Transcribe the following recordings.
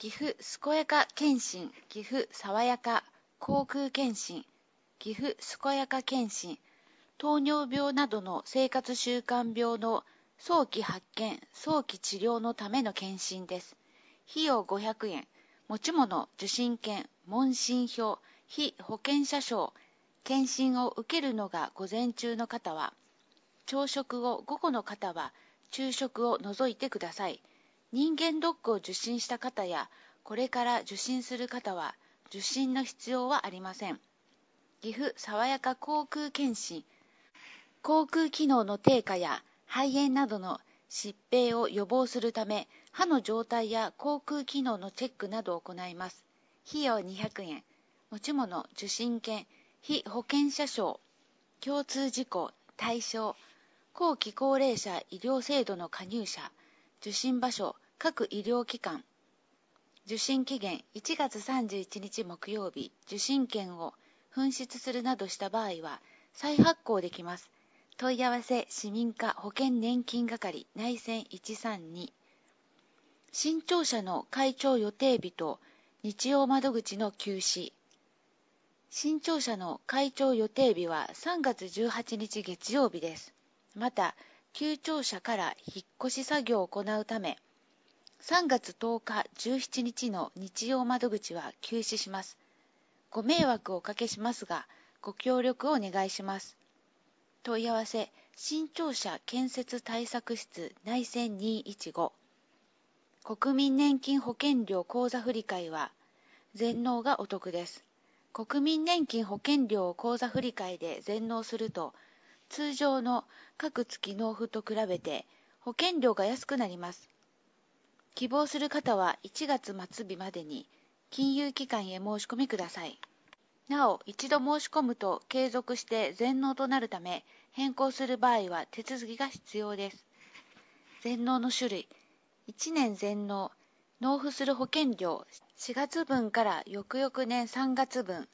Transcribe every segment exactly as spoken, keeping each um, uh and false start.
岐阜健やか検診、岐阜爽やか口腔検診、岐阜健やか検診、糖尿病などの生活習慣病の早期発見、早期治療のための検診です。費用ごひゃくえん、持ち物、受診券、問診票、被保険者証、検診を受けるのが午前中の方は、朝食を、午後の方は昼食を除いてください。人間ドックを受診した方や、これから受診する方は、受診の必要はありません。岐阜爽やか口腔検診、口腔機能の低下や肺炎などの疾病を予防するため、歯の状態や口腔機能のチェックなどを行います。費用にひゃくえん、持ち物、受診券、被保険者証、共通事項、対象、後期高齢者医療制度の加入者、受診場所、各医療機関、受診期限いちがつさんじゅういちにち木曜日、受診券を紛失するなどした場合は再発行できます。問い合わせ市民課保険年金係内線いちさんに。新庁舎の開庁予定日と日曜窓口の休止。新庁舎の開庁予定日はさんがつじゅうはちにち月曜日です。また、旧庁舎から引っ越し作業を行うため、さんがつとおか、じゅうしちにちの日曜窓口は休止します。ご迷惑をおかけしますが、ご協力をお願いします。問い合わせ、新庁舎建設対策室内線にいちご。国民年金保険料口座振替は、全納がお得です。国民年金保険料を口座振替で全納すると、通常の各月納付と比べて保険料が安くなります。希望する方はいちがつ末日までに金融機関へ申し込みください。なお、一度申し込むと継続して全納となるため、変更する場合は手続きが必要です。全納の種類、いちねん全納、納付する保険料しがつぶんから翌々年さんがつぶん、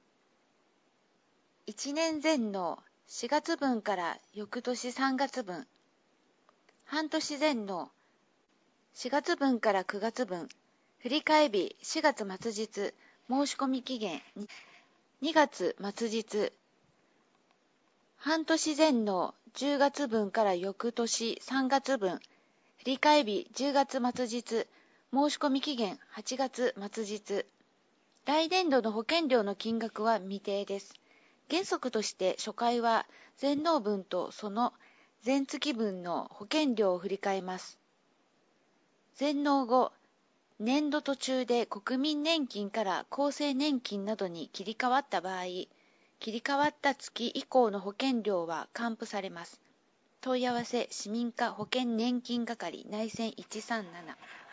いちねん全納、しがつぶんから翌年さんがつぶん、半年全納、しがつぶんからくがつぶん、振替日しがつ末日、申し込み期限にがつ末日、半年全納じゅうがつぶんから翌年さんがつぶん、振替日じゅうがつ末日、申し込み期限はちがつ末日。来年度の保険料の金額は未定です。原則として初回は全納分とその前月分の保険料を振り替えます。全納後、年度途中で国民年金から厚生年金などに切り替わった場合、切り替わった月以降の保険料は還付されます。問い合わせ市民課保険年金係内線いちさんなな。